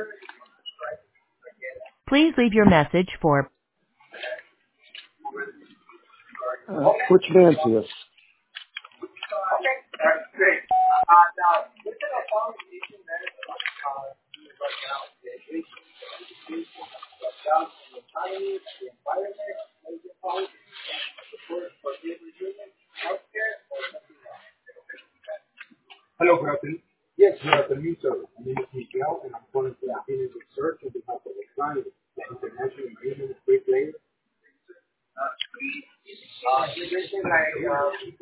Please leave your message for Which man's this? Hello, good afternoon. Yes, good afternoon, sir. My name is Miguel, and I'm calling from the Phoenix Research on behalf of the client, the International Agreement of Free Players.